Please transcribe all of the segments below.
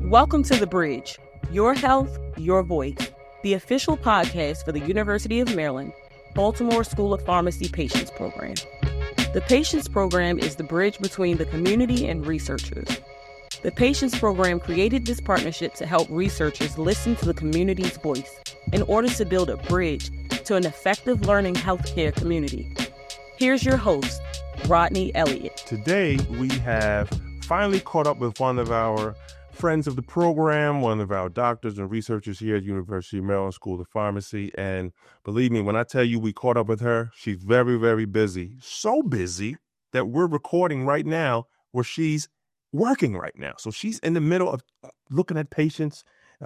Welcome to The Bridge, Your Health, Your Voice, the official podcast for the University of Maryland, Baltimore School of Pharmacy Patients Program. The Patients Program is the bridge between the community and researchers. The Patients Program created this partnership to help researchers listen to the community's voice in order to build a bridge to an effective learning healthcare community. Here's your host, Rodney Elliott. Today, we have finally caught up with one of our friends of the program, one of our doctors and researchers here at University of Maryland School of Pharmacy. And believe me, when I tell you we caught up with her, she's very, very busy. So busy that we're recording right now where she's working right now. So she's in the middle of looking at patients,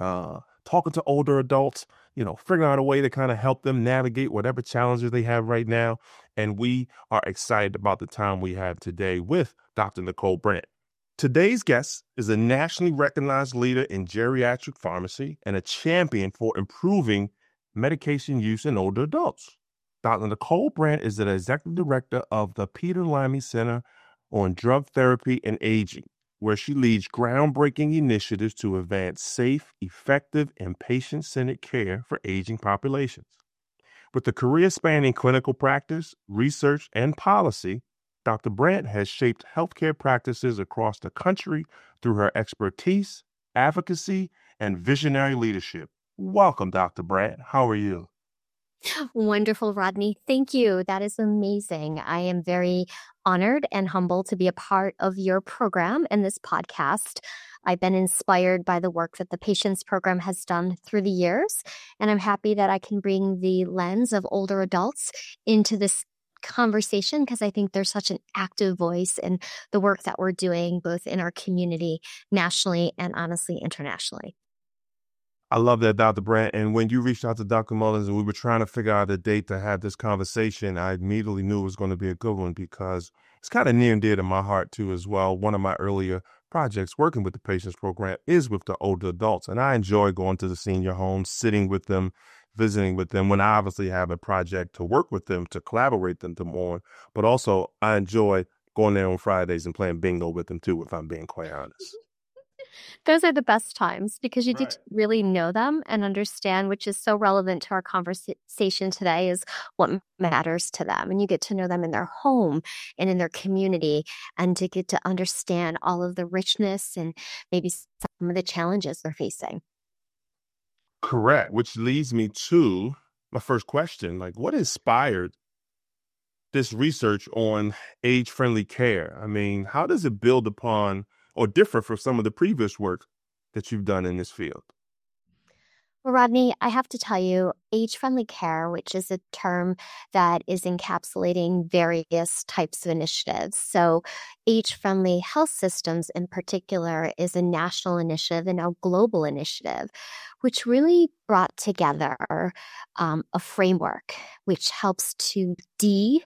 talking to older adults, figuring out a way to kind of help them navigate whatever challenges they have right now. And we are excited about the time we have today with Dr. Nicole Brandt. Today's guest is a nationally recognized leader in geriatric pharmacy and a champion for improving medication use in older adults. Dr. Nicole Brandt is the executive director of the Peter Limey Center on Drug Therapy and Aging, where she leads groundbreaking initiatives to advance safe, effective, and patient-centered care for aging populations. With a career spanning clinical practice, research, and policy, Dr. Brandt has shaped healthcare practices across the country through her expertise, advocacy, and visionary leadership. Welcome, Dr. Brandt. How are you? Wonderful, Rodney. Thank you. That is amazing. I am very honored and humbled to be a part of your program and this podcast. I've been inspired by the work that the Patients Program has done through the years, and I'm happy that I can bring the lens of older adults into this conversation because I think there's such an active voice in the work that we're doing both in our community nationally and honestly internationally. I love that, Dr. Brandt. And when you reached out to Dr. Mullins and we were trying to figure out a date to have this conversation, I immediately knew it was going to be a good one because it's kind of near and dear to my heart too as well. One of my earlier projects working with the Patients Program is with the older adults. And I enjoy going to the senior homes, sitting with them, visiting with them when I obviously have a project to work with them, to collaborate them to more. But also I enjoy going there on Fridays and playing bingo with them too, if I'm being quite honest. Those are the best times because you get to really know them and understand, which is so relevant to our conversation today, is what matters to them. And you get to know them in their home and in their community and to get to understand all of the richness and maybe some of the challenges they're facing. Correct. Which leads me to my first question. What inspired this research on age-friendly care? I mean, how does it build upon or differ from some of the previous work that you've done in this field? Well, Rodney, I have to tell you, age-friendly care, which is a term that is encapsulating various types of initiatives. So age-friendly health systems in particular is a national initiative and a global initiative, which really brought together a framework which helps to really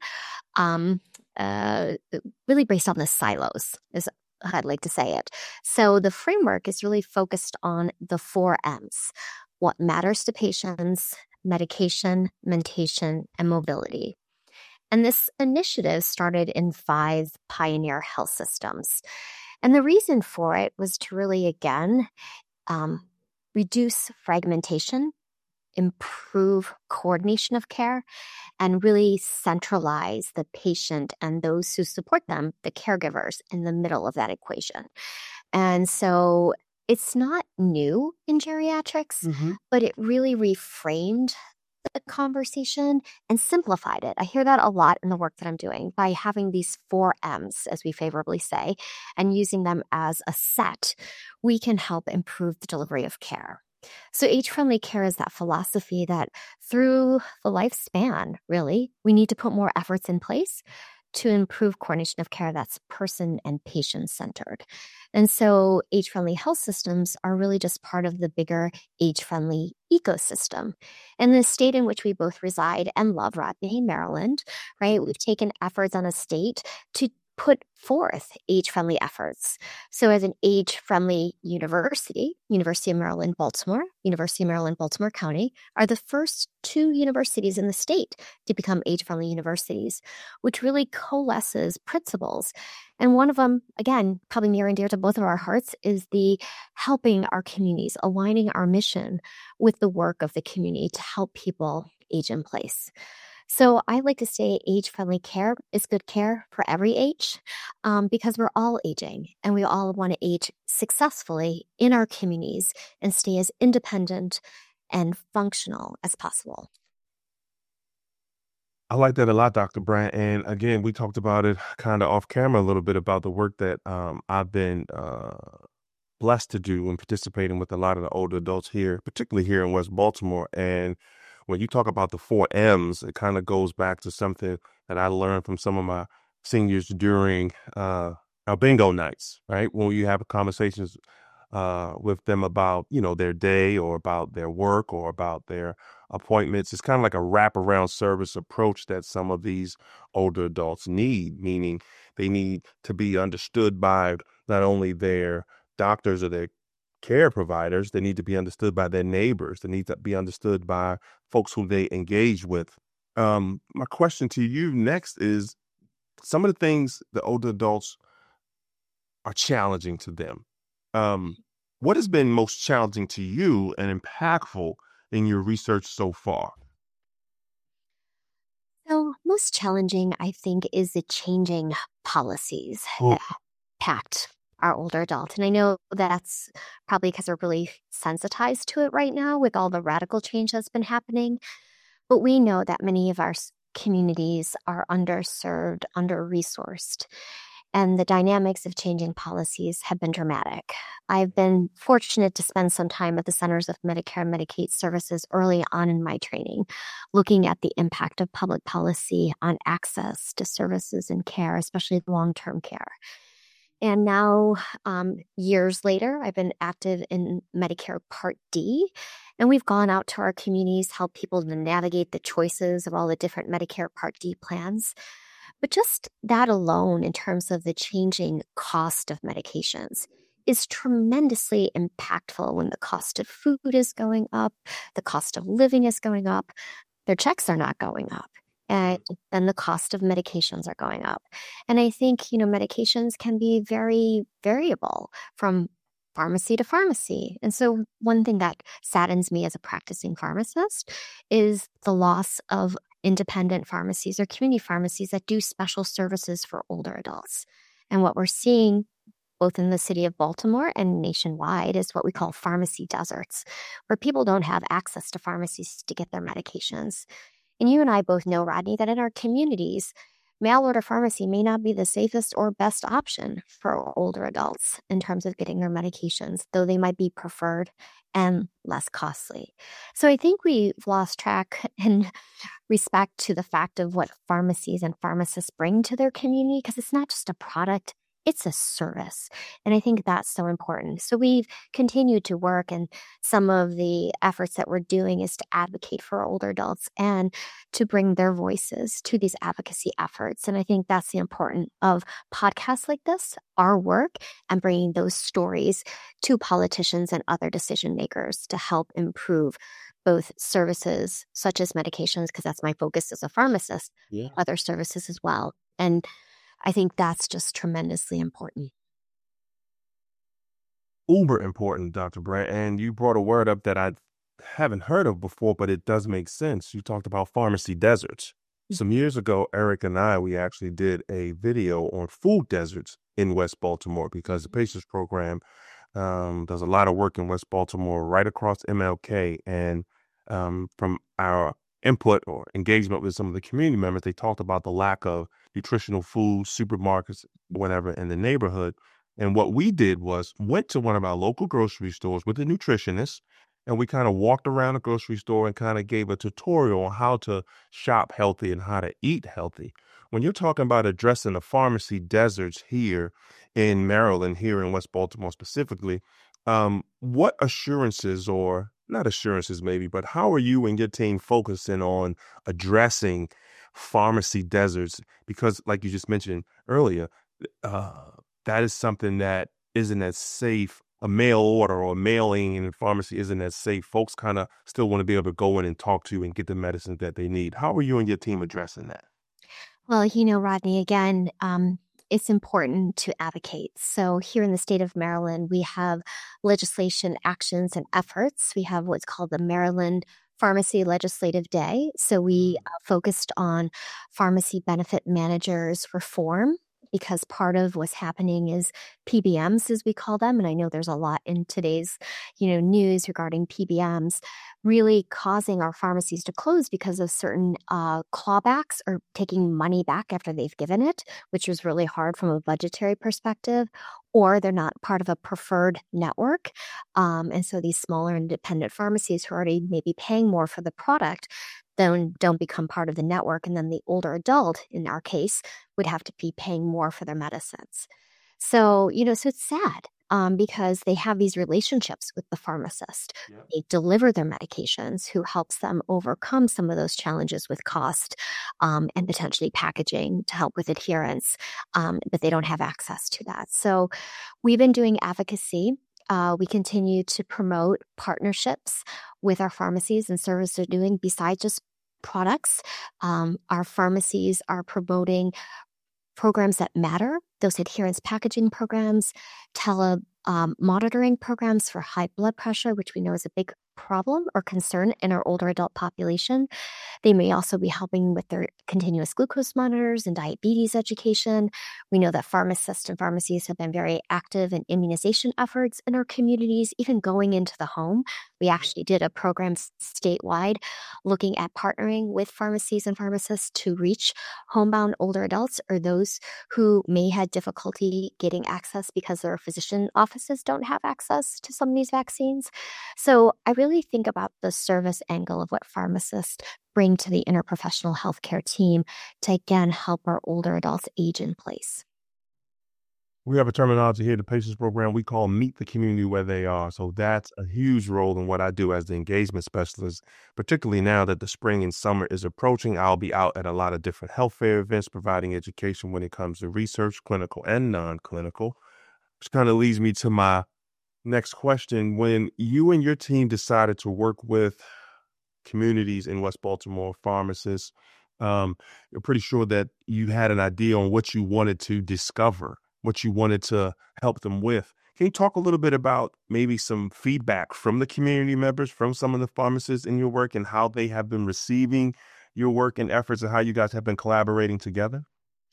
based on the silos, is I'd like to say it. So the framework is really focused on the 4 M's. What matters to patients: medication, mentation, and mobility. And this initiative started in 5 pioneer health systems. And the reason for it was to really, again, reduce fragmentation, improve coordination of care, and really centralize the patient and those who support them, the caregivers, in the middle of that equation. And so it's not new in geriatrics, but it really reframed the conversation and simplified it. I hear that a lot in the work that I'm doing by having these 4 M's, as we favorably say, and using them as a set, we can help improve the delivery of care. So age-friendly care is that philosophy that through the lifespan, really, we need to put more efforts in place to improve coordination of care that's person and patient-centered. And so age-friendly health systems are really just part of the bigger age-friendly ecosystem. In the state in which we both reside and love, Rodney, Maryland, right, we've taken efforts on a state to put forth age-friendly efforts. So as an age-friendly university, University of Maryland, Baltimore, University of Maryland, Baltimore County are the first 2 universities in the state to become age-friendly universities, which really coalesces principles. And one of them, again, probably near and dear to both of our hearts, is the helping our communities, aligning our mission with the work of the community to help people age in place. So I like to say age-friendly care is good care for every age, because we're all aging and we all want to age successfully in our communities and stay as independent and functional as possible. I like that a lot, Dr. Brandt. And again, we talked about it kind of off camera a little bit about the work that I've been blessed to do and participating with a lot of the older adults here, particularly here in West Baltimore. And when you talk about the 4 M's, it kind of goes back to something that I learned from some of my seniors during our bingo nights, right? When you have conversations with them about, their day or about their work or about their appointments. It's kind of like a wraparound service approach that some of these older adults need, meaning they need to be understood by not only their doctors or their care providers, they need to be understood by their neighbors. They need to be understood by folks who they engage with. My question to you next is some of the things the older adults are challenging to them. What has been most challenging to you and impactful in your research so far? So most challenging, I think, is the changing policies that impact our older adults. And I know that's probably because we're really sensitized to it right now with all the radical change that's been happening. But we know that many of our communities are underserved, under-resourced, and the dynamics of changing policies have been dramatic. I've been fortunate to spend some time at the Centers of Medicare and Medicaid Services early on in my training, looking at the impact of public policy on access to services and care, especially long-term care. And now, years later, I've been active in Medicare Part D, and we've gone out to our communities, helped people to navigate the choices of all the different Medicare Part D plans. But just that alone, in terms of the changing cost of medications, is tremendously impactful when the cost of food is going up, the cost of living is going up, their checks are not going up. And then the cost of medications are going up. And I think, medications can be very variable from pharmacy to pharmacy. And so one thing that saddens me as a practicing pharmacist is the loss of independent pharmacies or community pharmacies that do special services for older adults. And what we're seeing both in the city of Baltimore and nationwide is what we call pharmacy deserts, where people don't have access to pharmacies to get their medications. And you and I both know, Rodney, that in our communities, mail order pharmacy may not be the safest or best option for older adults in terms of getting their medications, though they might be preferred and less costly. So I think we've lost track in respect to the fact of what pharmacies and pharmacists bring to their community, because it's not just a product, it's a service. And I think that's so important. So we've continued to work, and some of the efforts that we're doing is to advocate for older adults and to bring their voices to these advocacy efforts. And I think that's the importance of podcasts like this, our work, and bringing those stories to politicians and other decision makers to help improve both services such as medications, because that's my focus as a pharmacist, other services as well. And I think that's just tremendously important. Uber important, Dr. Brandt. And you brought a word up that I haven't heard of before, but it does make sense. You talked about pharmacy deserts. Some years ago, Eric and we actually did a video on food deserts in West Baltimore, because the Patients Program does a lot of work in West Baltimore, right across MLK. And from our input or engagement with some of the community members, they talked about the lack of nutritional food, supermarkets, whatever, in the neighborhood. And what we did was went to one of our local grocery stores with a nutritionist, and we kind of walked around the grocery store and kind of gave a tutorial on how to shop healthy and how to eat healthy. When you're talking about addressing the pharmacy deserts here in Maryland, here in West Baltimore specifically, what assurances, or not assurances maybe, but how are you and your team focusing on addressing pharmacy deserts? Because like you just mentioned earlier, that is something that isn't as safe. A mail order or mailing in a pharmacy isn't as safe. Folks kind of still want to be able to go in and talk to you and get the medicines that they need. How are you and your team addressing that? Well, Rodney, again, it's important to advocate. So here in the state of Maryland, we have legislation, actions, and efforts. We have what's called the Maryland Pharmacy Legislative Day. So we focused on pharmacy benefit managers reform, because part of what's happening is PBMs, as we call them. And I know there's a lot in today's, news regarding PBMs really causing our pharmacies to close because of certain clawbacks or taking money back after they've given it, which was really hard from a budgetary perspective, or they're not part of a preferred network. And so these smaller independent pharmacies who are already maybe paying more for the product then don't become part of the network. And then the older adult, in our case, would have to be paying more for their medicines. So, so it's sad because they have these relationships with the pharmacist. Yeah. They deliver their medications, who helps them overcome some of those challenges with cost and potentially packaging to help with adherence, but they don't have access to that. So we've been doing advocacy. We continue to promote partnerships with our pharmacies and service they're doing besides just products. Our pharmacies are promoting programs that matter, those adherence packaging programs, monitoring programs for high blood pressure, which we know is a big problem or concern in our older adult population. They may also be helping with their continuous glucose monitors and diabetes education. We know that pharmacists and pharmacies have been very active in immunization efforts in our communities, even going into the home. We actually did a program statewide looking at partnering with pharmacies and pharmacists to reach homebound older adults or those who may have difficulty getting access because their physician offices don't have access to some of these vaccines. So I really think about the service angle of what pharmacists bring to the interprofessional healthcare team to, again, help our older adults age in place. We have a terminology here, the Patients Program, we call meet the community where they are. So that's a huge role in what I do as the engagement specialist, particularly now that the spring and summer is approaching. I'll be out at a lot of different health fair events, providing education when it comes to research, clinical and non-clinical, which kind of leads me to my next question. When you and your team decided to work with communities in West Baltimore, pharmacists, you're pretty sure that you had an idea on what you wanted to discover, what you wanted to help them with. Can you talk a little bit about maybe some feedback from the community members, from some of the pharmacists in your work, and how they have been receiving your work and efforts, and how you guys have been collaborating together?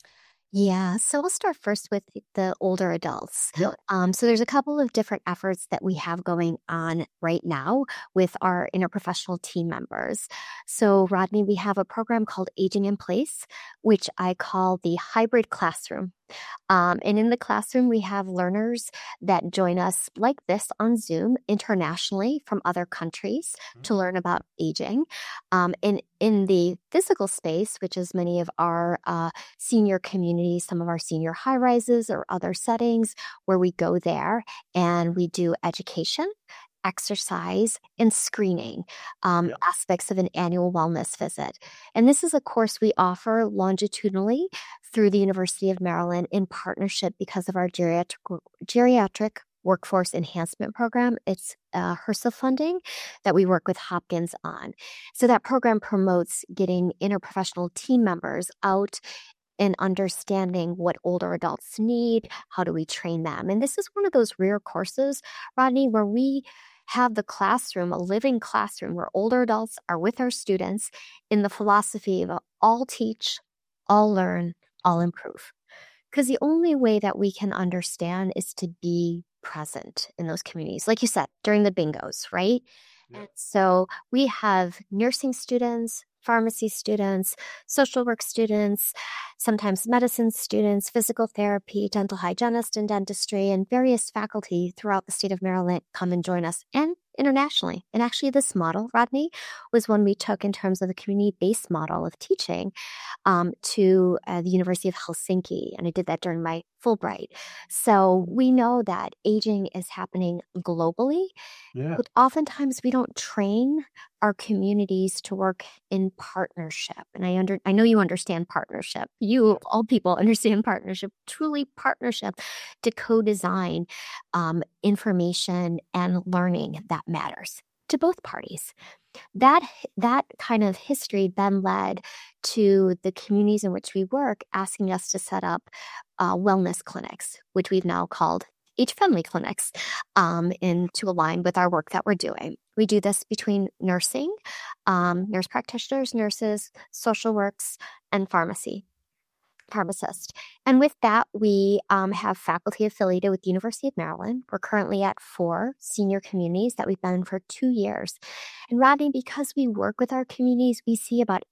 Yeah, so we'll start first with the older adults. Yep. So there's a couple of different efforts that we have going on right now with our interprofessional team members. So Rodney, we have a program called Aging in Place, which I call the hybrid classroom. And in the classroom, we have learners that join us like this on Zoom internationally from other countries to learn about aging. And in the physical space, which is many of our senior communities, some of our senior high rises or other settings where we go there and we do education, exercise, and screening aspects of an annual wellness visit. And this is a course we offer longitudinally through the University of Maryland in partnership because of our geriatric workforce enhancement program. It's HRSA funding that we work with Hopkins on. So that program promotes getting interprofessional team members out and understanding what older adults need, how do we train them. And this is one of those rare courses, Rodney, where we have the classroom, a living classroom where older adults are with our students in the philosophy of all teach, all learn, all improve. Because the only way that we can understand is to be present in those communities. Like you said, during the bingos, right? Yeah. And so we have nursing students, pharmacy students, social work students, sometimes medicine students, physical therapy, dental hygienist and dentistry, and various faculty throughout the state of Maryland come and join us, and internationally. And actually this model, Rodney, was one we took in terms of the community-based model of teaching to the University of Helsinki. And I did that during my Fulbright. So we know that aging is happening globally, but oftentimes we don't train our communities to work in partnership. And I know you understand partnership. You, all people, understand partnership, truly partnership, to co-design information and learning that matters to both parties. That kind of history then led to the communities in which we work asking us to set up wellness clinics, which we've now called age-friendly clinics, to align with our work that we're doing. We do this between nursing, nurse practitioners, nurses, social works, and pharmacists. And with that, we have faculty affiliated with the University of Maryland. We're currently at 4 senior communities that we've been in for 2 years. And Rodney, because we work with our communities, we see about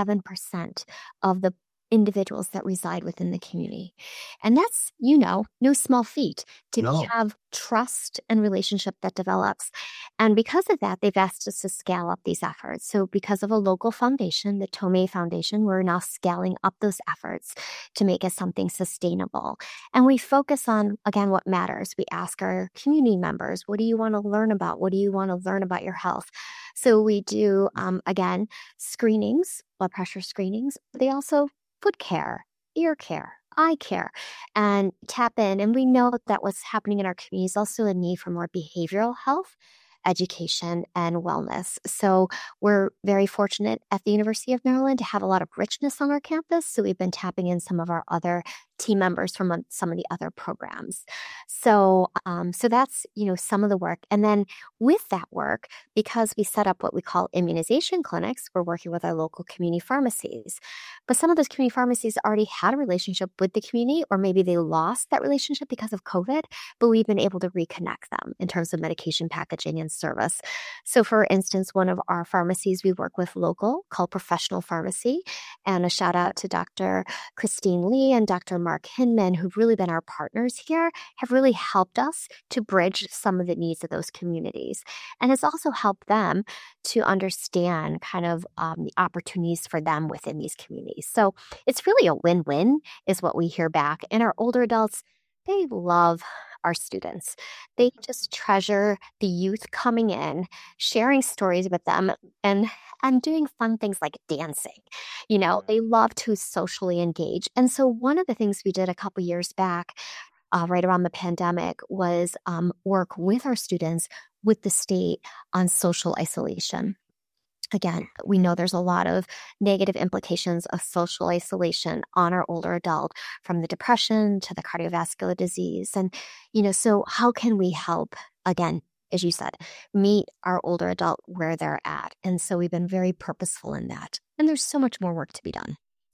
87% of the individuals that reside within the community. And that's, no small feat to have trust and relationship that develops. And because of that, they've asked us to scale up these efforts. So because of a local foundation, the Tomei Foundation, we're now scaling up those efforts to make it something sustainable. And we focus on, again, what matters. We ask our community members, what do you want to learn about? What do you want to learn about your health? So we do, again, screenings, blood pressure screenings. They also foot care, ear care, eye care, and tap in. And we know that what's happening in our community is also a need for more behavioral health, education, and wellness. So we're very fortunate at the University of Maryland to have a lot of richness on our campus. So we've been tapping in some of our other team members from some of the other programs. So that's, some of the work. And then with that work, because we set up what we call immunization clinics, we're working with our local community pharmacies. But some of those community pharmacies already had a relationship with the community, or maybe they lost that relationship because of COVID, but we've been able to reconnect them in terms of medication packaging and service. So for instance, one of our pharmacies we work with local called Professional Pharmacy, and a shout out to Dr. Christine Lee and Dr. Mark Hinman, who've really been our partners here, have really helped us to bridge some of the needs of those communities. And it's also helped them to understand kind of the opportunities for them within these communities. So it's really a win-win is what we hear back. And our older adults, they love our students. They just treasure the youth coming in, sharing stories with them, and doing fun things like dancing. They love to socially engage. And so one of the things we did a couple years back, right around the pandemic, was work with our students with the state on social isolation. Again, we know there's a lot of negative implications of social isolation on our older adult, from the depression to the cardiovascular disease. And, so how can we help, again, as you said, meet our older adult where they're at? And so we've been very purposeful in that. And there's so much more work to be done.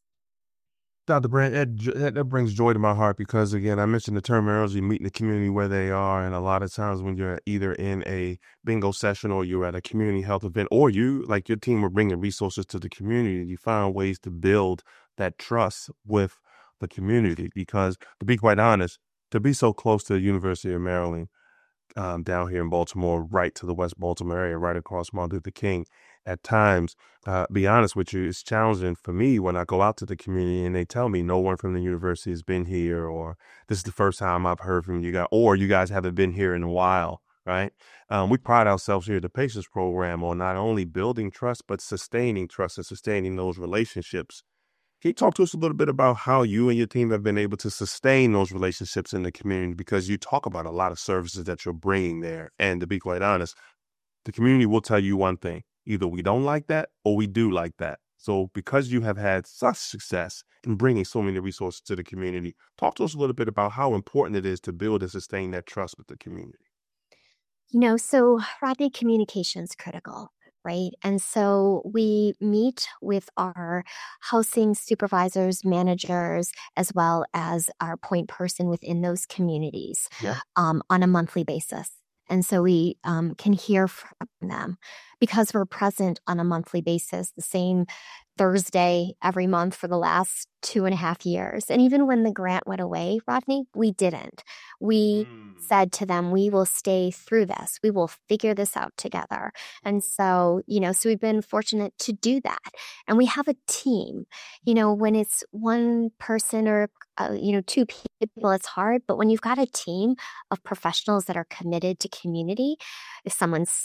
Dr. Brandt, that brings joy to my heart because, again, I mentioned the terminology, meeting the community where they are. And a lot of times when you're either in a bingo session or you're at a community health event, or you, like your team, are bringing resources to the community, you find ways to build that trust with the community. Because to be quite honest, to be so close to the University of Maryland, down here in Baltimore, right to the West Baltimore area, right across Martin Luther King, at times, be honest with you, it's challenging for me when I go out to the community and they tell me no one from the university has been here, or this is the first time I've heard from you guys, or you guys haven't been here in a while, right? We pride ourselves here at the Patients Program on not only building trust, but sustaining trust and sustaining those relationships. Can you talk to us a little bit about how you and your team have been able to sustain those relationships in the community? Because you talk about a lot of services that you're bringing there. And to be quite honest, the community will tell you one thing. Either we don't like that or we do like that. So because you have had such success in bringing so many resources to the community, talk to us a little bit about how important it is to build and sustain that trust with the community. So Rodney, communication is critical, right? And so we meet with our housing supervisors, managers, as well as our point person within those communities on a monthly basis. And so we can hear from them because we're present on a monthly basis, the same Thursday every month for the last 2.5 years. And even when the grant went away, Rodney, we didn't. We said to them, we will stay through this. We will figure this out together. And so, so we've been fortunate to do that. And we have a team. When it's one person or, 2 people, it's hard. But when you've got a team of professionals that are committed to community, if someone's sick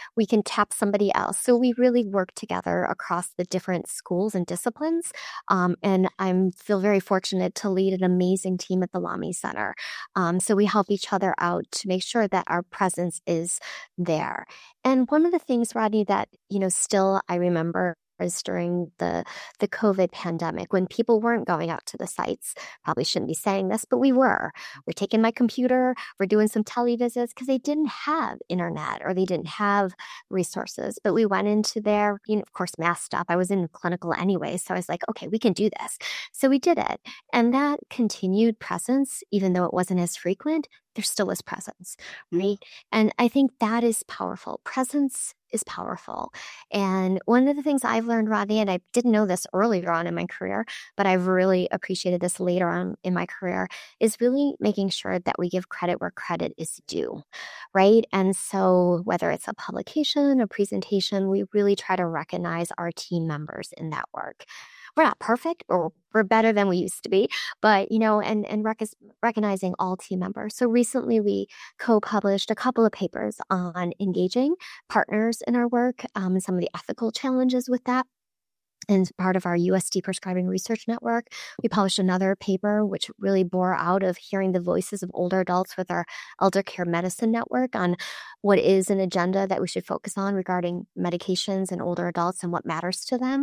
we can tap somebody else. So we really work together across the different schools and disciplines. And I feel very fortunate to lead an amazing team at the Lamy Center. So we help each other out to make sure that our presence is there. And one of the things, Rodney, that, still I remember is during the COVID pandemic when people weren't going out to the sites. Probably shouldn't be saying this, but we were. We're taking my computer, we're doing some televisits because they didn't have internet or they didn't have resources. But we went into there, of course, masked up. I was in clinical anyway, so I was like, okay, we can do this. So we did it. And that continued presence, even though it wasn't as frequent, there still was presence, right? And I think that is powerful. Presence is powerful. And one of the things I've learned, Rodney, and I didn't know this earlier on in my career, but I've really appreciated this later on in my career, is really making sure that we give credit where credit is due, right? And so whether it's a publication, a presentation, we really try to recognize our team members in that work. We're not perfect, or we're better than we used to be, but, and recognizing all team members. So recently we co-published a couple of papers on engaging partners in our work, and some of the ethical challenges with that. And part of our USD Prescribing Research Network, we published another paper which really bore out of hearing the voices of older adults with our Elder Care Medicine Network on what is an agenda that we should focus on regarding medications in older adults and what matters to them.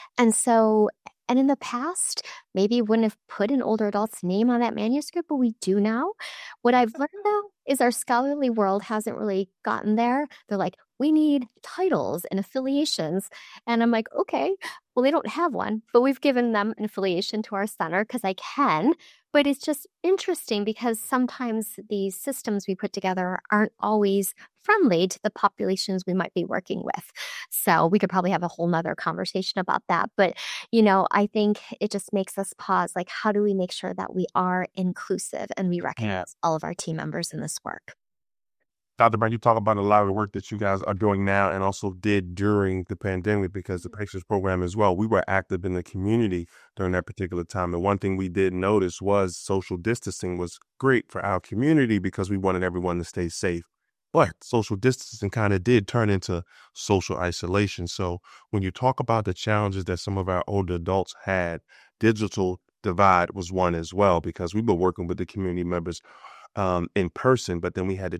And in the past, maybe wouldn't have put an older adult's name on that manuscript, but we do now. What I've learned, though, is our scholarly world hasn't really gotten there. They're like, we need titles and affiliations. And I'm like, okay, well, they don't have one, but we've given them an affiliation to our center because I can. But it's just interesting because sometimes the systems we put together aren't always friendly to the populations we might be working with. So we could probably have a whole nother conversation about that. But, I think it just makes us pause. Like, how do we make sure that we are inclusive and we recognize all of our team members in this work? Dr. Brown, you talk about a lot of the work that you guys are doing now and also did during the pandemic, because the patients program as well, we were active in the community during that particular time. And one thing we did notice was social distancing was great for our community because we wanted everyone to stay safe. But social distancing kind of did turn into social isolation. So when you talk about the challenges that some of our older adults had, digital divide was one as well, because we were working with the community members in person, but then we had to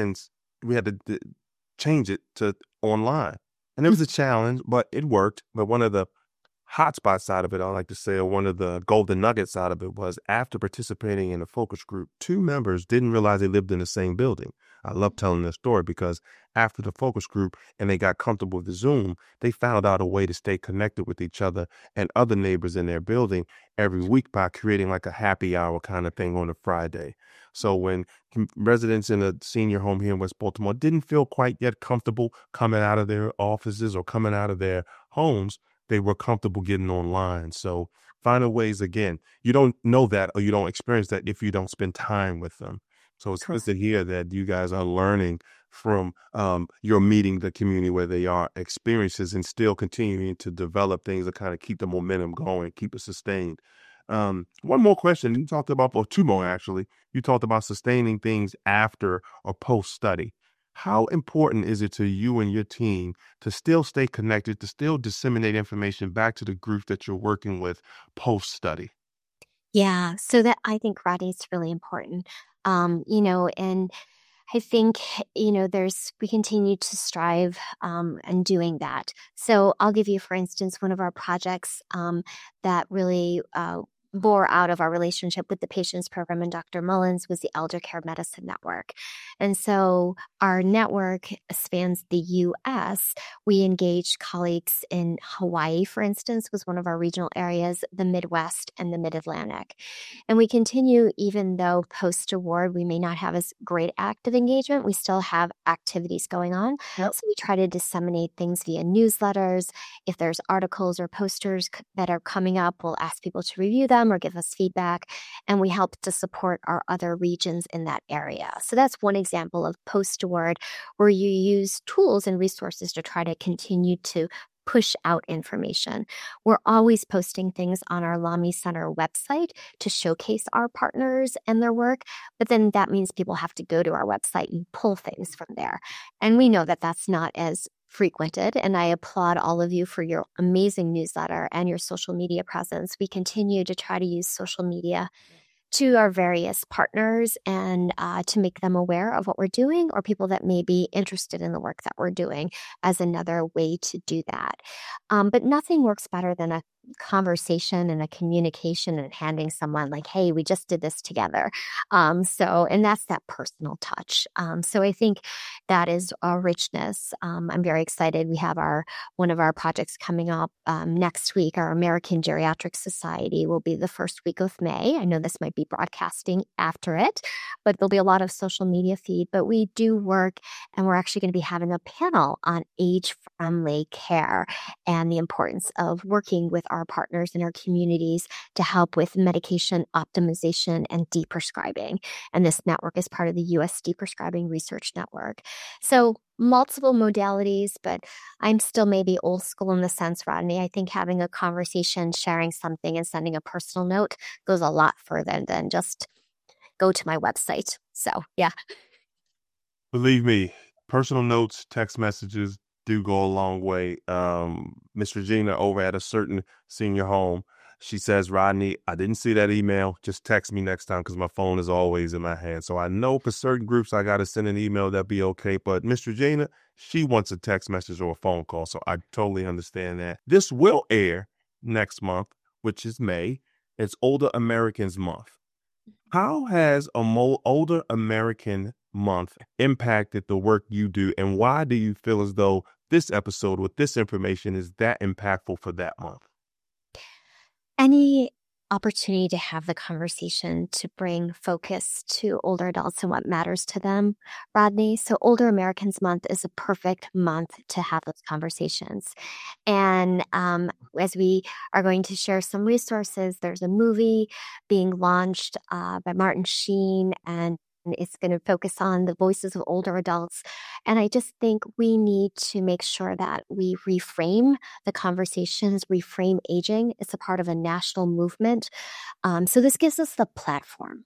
change it to online. And it was a challenge, but it worked. But one of the hotspot side of it, I like to say, or one of the golden nuggets side of it, was after participating in a focus group, 2 members didn't realize they lived in the same building. I love telling this story because after the focus group and they got comfortable with the Zoom, they found out a way to stay connected with each other and other neighbors in their building every week by creating like a happy hour kind of thing on a Friday. So when residents in a senior home here in West Baltimore didn't feel quite yet comfortable coming out of their offices or coming out of their homes, they were comfortable getting online. So finding ways, again, you don't know that or you don't experience that if you don't spend time with them. So it's good to hear that you guys are learning from your meeting the community where they are experiences and still continuing to develop things to kind of keep the momentum going, keep it sustained. One more question. You talked about, or 2 more actually, you talked about sustaining things after or post study. How important is it to you and your team to still stay connected, to still disseminate information back to the group that you're working with post study? Yeah, so that I think, Rodney, it's really important. And I think, we continue to strive in doing that. So I'll give you, for instance, one of our projects that really bore out of our relationship with the Patients Program and Dr. Mullins was the Elder Care Medicine Network. And so our network spans the U.S. We engaged colleagues in Hawaii, for instance, was one of our regional areas, the Midwest and the Mid-Atlantic. And we continue, even though post-award we may not have as great active engagement, we still have activities going on. Yep. So we try to disseminate things via newsletters. If there's articles or posters that are coming up, we'll ask people to review them or give us feedback, and we help to support our other regions in that area. So that's one example of post-award where you use tools and resources to try to continue to push out information. We're always posting things on our LAMI Center website to showcase our partners and their work, but then that means people have to go to our website and pull things from there. And we know that that's not as frequented, and I applaud all of you for your amazing newsletter and your social media presence. We continue to try to use social media to our various partners and to make them aware of what we're doing, or people that may be interested in the work that we're doing as another way to do that. But nothing works better than a conversation and a communication and handing someone like, hey, we just did this together. And that's that personal touch. So I think that is our richness. I'm very excited. We have one of our projects coming up next week. Our American Geriatric Society will be the first week of May. I know this might be broadcasting after it, but there'll be a lot of social media feed. But we do work, and we're actually going to be having a panel on age-friendly care and the importance of working with our partners in our communities to help with medication optimization and deprescribing. And this network is part of the U.S. Deprescribing Research Network. So multiple modalities, but I'm still maybe old school in the sense, Rodney. I think having a conversation, sharing something, and sending a personal note goes a lot further than just go to my website. So, yeah. Believe me, personal notes, text messages do go a long way. Miss Regina over at a certain senior home, she says, Rodney, I didn't see that email. Just text me next time because my phone is always in my hand. So I know for certain groups I got to send an email, that'd be okay. But Miss Regina, she wants a text message or a phone call. So I totally understand that. This will air next month, which is May. It's Older Americans Month. How has Older American Month impacted the work you do, and why do you feel as though this episode with this information is that impactful for that month? Any opportunity to have the conversation to bring focus to older adults and what matters to them, Rodney. So Older Americans Month is a perfect month to have those conversations. And as we are going to share some resources, there's a movie being launched by Martin Sheen, and it's going to focus on the voices of older adults. And I just think we need to make sure that we reframe the conversations, reframe aging. It's a part of a national movement. So this gives us the platform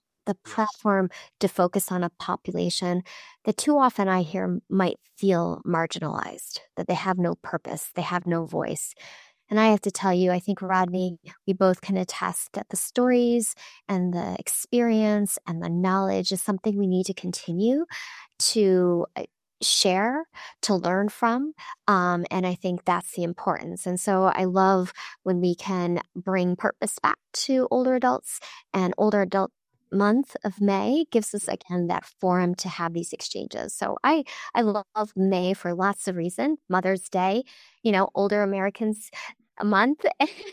to focus on a population that too often I hear might feel marginalized, that they have no purpose, they have no voice. And I have to tell you, I think, Rodney, we both can attest that the stories and the experience and the knowledge is something we need to continue to share, to learn from. And I think that's the importance. And so I love when we can bring purpose back to older adults, and Older Adult Month of May gives us, again, that forum to have these exchanges. So I love May for lots of reasons. Mother's Day, Older Americans Month,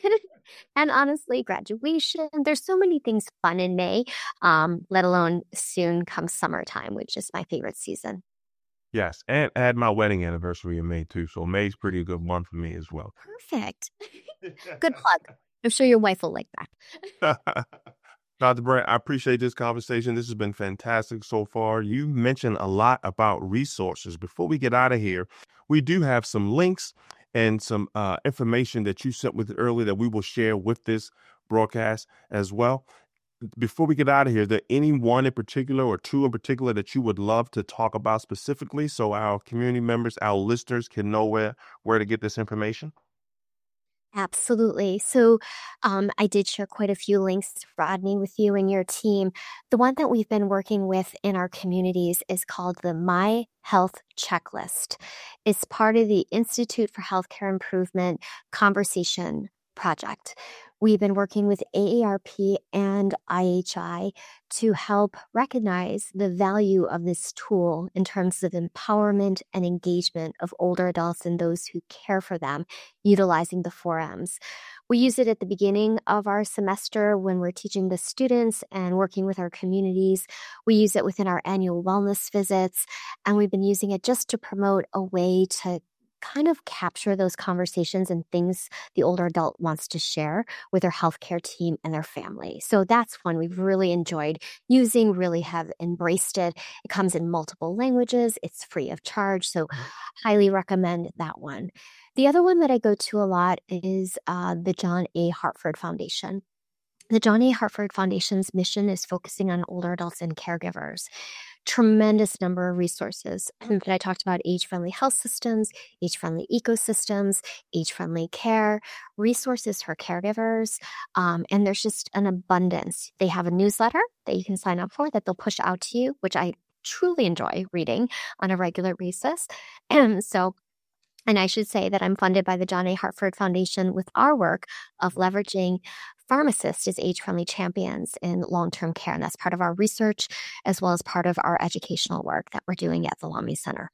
and honestly, graduation. There's so many things fun in May, let alone soon comes summertime, which is my favorite season. Yes, and I had my wedding anniversary in May too, so May's pretty good month for me as well. Perfect. Good plug. I'm sure your wife will like that. Dr. Brand, I appreciate this conversation. This has been fantastic so far. You mentioned a lot about resources. Before we get out of here, we do have some links and some information that you sent with earlier that we will share with this broadcast as well. Before we get out of here, is there any one in particular or two in particular that you would love to talk about specifically so our community members, our listeners can know where to get this information? Absolutely. So I did share quite a few links, Rodney, with you and your team. The one that we've been working with in our communities is called the My Health Checklist. It's part of the Institute for Healthcare Improvement Conversation Project. We've been working with AARP and IHI to help recognize the value of this tool in terms of empowerment and engagement of older adults and those who care for them, utilizing the 4Ms. We use it at the beginning of our semester when we're teaching the students and working with our communities. We use it within our annual wellness visits, and we've been using it just to promote a way to kind of capture those conversations and things the older adult wants to share with their healthcare team and their family. So that's one we've really enjoyed using, really have embraced it. It comes in multiple languages. It's free of charge. So highly recommend that one. The other one that I go to a lot is the John A. Hartford Foundation. The John A. Hartford Foundation's mission is focusing on older adults and caregivers. Tremendous number of resources that I talked about: age-friendly health systems, age-friendly ecosystems, age-friendly care, resources for caregivers, and there's just an abundance. They have a newsletter that you can sign up for that they'll push out to you, which I truly enjoy reading on a regular basis. And I should say that I'm funded by the John A. Hartford Foundation with our work of leveraging pharmacists as age-friendly champions in long-term care. And that's part of our research as well as part of our educational work that we're doing at the Lamy Center.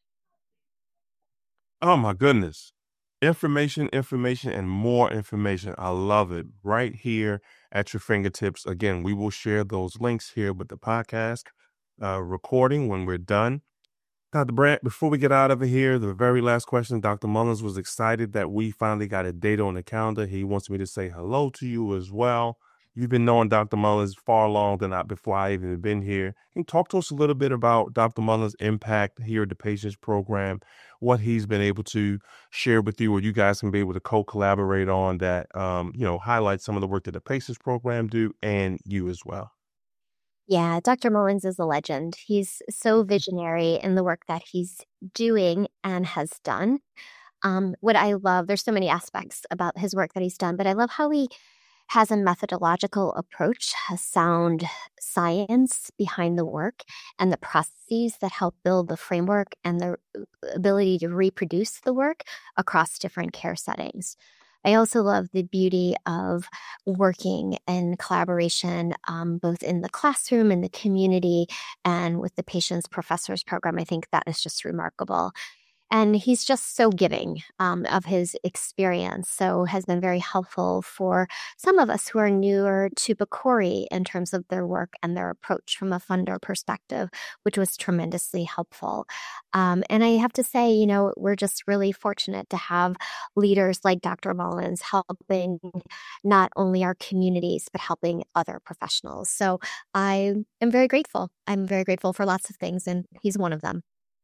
Oh, my goodness. Information, and more information. I love it. Right here at your fingertips. Again, we will share those links here with the podcast recording when we're done. Dr. Brandt, before we get out of here, the very last question, Dr. Mullins was excited that we finally got a date on the calendar. He wants me to say hello to you as well. You've been knowing Dr. Mullins far longer than before I even been here. Can you talk to us a little bit about Dr. Mullins' impact here at the Patients Program, what he's been able to share with you, or you guys can be able to co-collaborate on that, highlight some of the work that the Patients Program do and you as well? Yeah, Dr. Mullins is a legend. He's so visionary in the work that he's doing and has done. What I love, there's so many aspects about his work that he's done, but I love how he has a methodological approach, has sound science behind the work and the processes that help build the framework and the ability to reproduce the work across different care settings. I also love the beauty of working in collaboration, both in the classroom, in the community, and with the Patients Professors Program. I think that is just remarkable. And he's just so giving of his experience, so has been very helpful for some of us who are newer to PCORI in terms of their work and their approach from a funder perspective, which was tremendously helpful. And I have to say, we're just really fortunate to have leaders like Dr. Mullins helping not only our communities, but helping other professionals. So I am very grateful. I'm very grateful for lots of things, and he's one of them.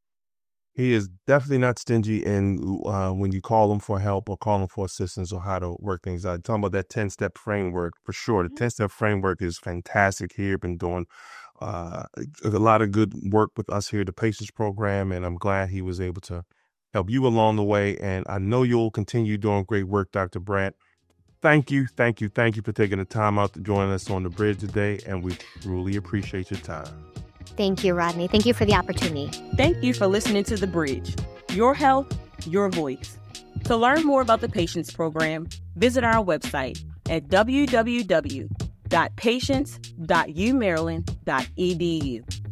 He is definitely not stingy in when you call him for help or call him for assistance or how to work things out. Talking about that 10-step framework, for sure. The 10-step framework is fantastic here. Been doing a lot of good work with us here at the Patients Program, and I'm glad he was able to help you along the way. And I know you'll continue doing great work, Dr. Brandt. Thank you for taking the time out to join us on The Bridge today, and we truly appreciate your time. Thank you, Rodney. Thank you for the opportunity. Thank you for listening to The Bridge. Your health, your voice. To learn more about the Patients Program, visit our website at www.patients.umaryland.edu.